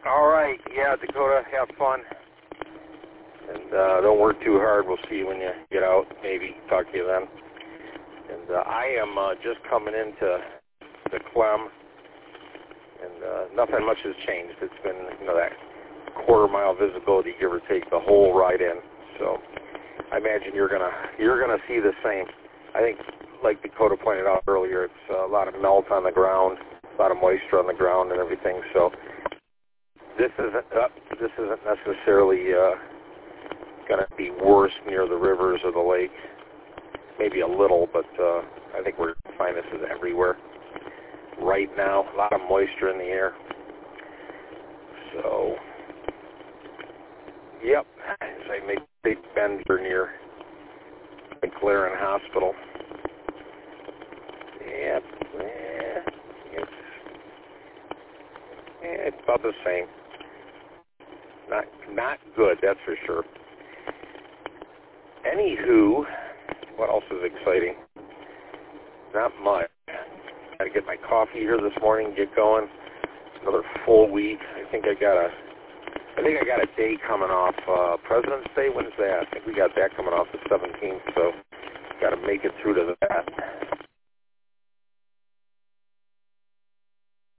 All right. Yeah, Dakota, have fun. And don't work too hard. We'll see you when you get out. Maybe talk to you then. And I am just coming into the Clem, and nothing much has changed. It's been, that quarter-mile visibility, give or take, the whole ride in. So I imagine you're gonna see the same. I think, like Dakota pointed out earlier, it's a lot of melt on the ground, a lot of moisture on the ground, and everything. So this isn't necessarily going to be worse near the rivers or the lake. Maybe a little, but I think we're going to find this is everywhere right now. A lot of moisture in the air. So, yep, as I make a big bend here near McLaren Hospital. Yep, it's about the same. Not good, that's for sure. Anywho, what else is exciting? Not much. Got to get my coffee here this morning, get going. Another full week. I think I got a day coming off. President's Day, when's that? I think we got that coming off the 17th, so got to make it through to that.